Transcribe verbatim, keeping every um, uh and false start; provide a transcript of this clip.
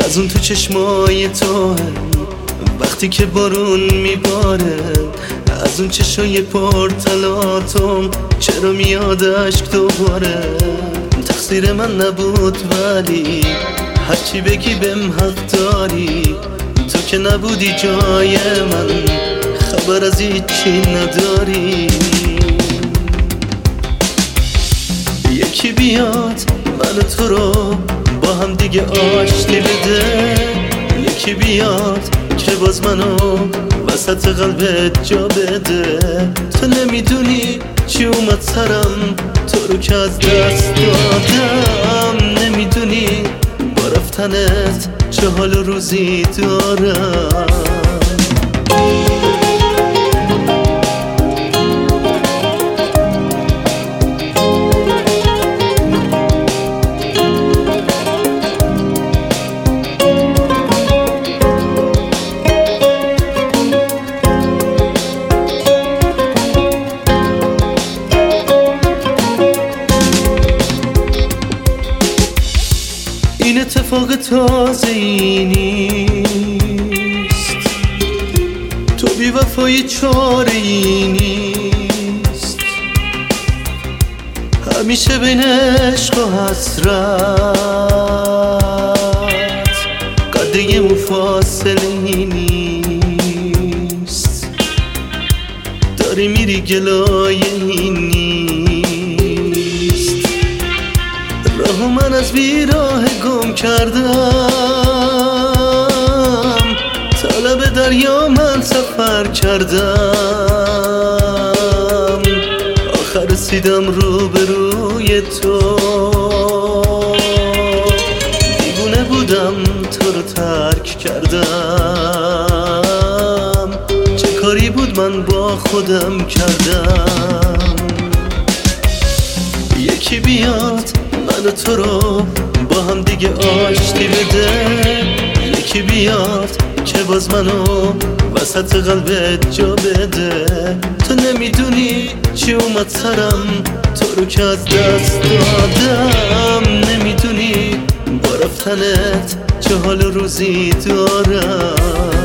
از اون تو چشمای تو وقتی که بارون میباره، از اون چشای پرتلاتم چرا میاد اشک دوباره. تقصیر من نبود ولی هرچی بگی بهم حق داری، تو که نبودی جای من خبر از هیچی نداری. یکی بیاد من تو رو با هم دیگه آشتی بده، یکی بیاد که باز منو وسط قلبت جا بده. تو نمیدونی چی اومد سرم، تو رو که از دست دادم. نمیدونی با رفتنت چه حال و روزی دارم. این اتفاق تازه ای نیست، تو بی وفای چاره ای نیست. همیشه بین عشق و حسرت قده مفاصله ای نیست. داری میری گلایه ای نیست. راهو من از بیراه گم کردم، طلب دریا من سفر کردم. آخر رسیدم روبروی تو، دیوونه بودم تو رو ترک کردم. چه کاری بود من با خودم کردم. یکی بیاد من تو رو با هم دیگه آشتی بده، یکی بیاد که باز منو وسط قلبت جا بده. تو نمیدونی چی اومد سرم، تو رو که از دست دادم. نمیدونی با رفتنت چه حال روزی دارم.